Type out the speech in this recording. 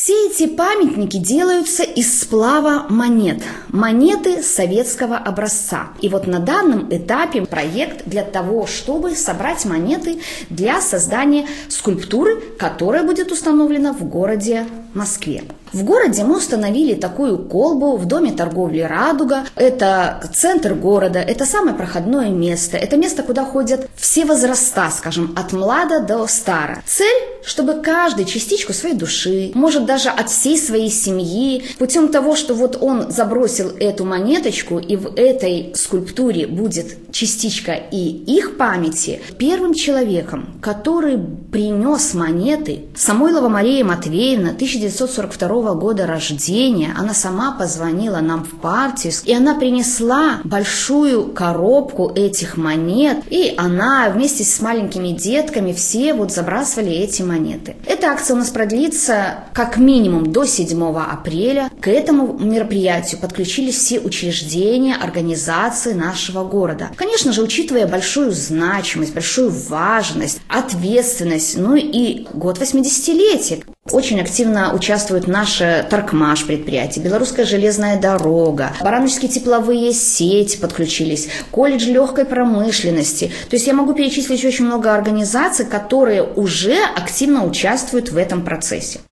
Все эти памятники делаются из сплава монет. Монеты советского образца. И вот на данном этапе проект для того, чтобы собрать монеты для создания скульптуры, которая будет установлена в городе Москве. В городе мы установили такую колбу в доме торговли «Радуга». Это центр города, это самое проходное место. Это место, куда ходят все возраста, скажем, от млада до стара. Цель, чтобы каждый частичку своей души, может даже от всей своей семьи, путем того, что вот он забросил эту монеточку, и в этой скульптуре будет частичка и их памяти, первым человеком, который принес монеты, Самойлова Мария Матвеевна, 1942 года рождения, она сама позвонила нам в партию, и она принесла большую коробку этих монет, и она вместе с маленькими детками все вот забрасывали эти монеты. Эта акция у нас продлится как минимум до 7 апреля. К этому мероприятию подключились все учреждения, организации нашего города. Конечно же, учитывая большую значимость, большую важность, ответственность, ну и год 80-летия. Очень активно участвуют наши Торкмаш предприятия, Белорусская железная дорога, Барановичские тепловые сети подключились, колледж легкой промышленности. То есть я могу перечислить очень много организаций, которые уже активно участвуют в этом процессе.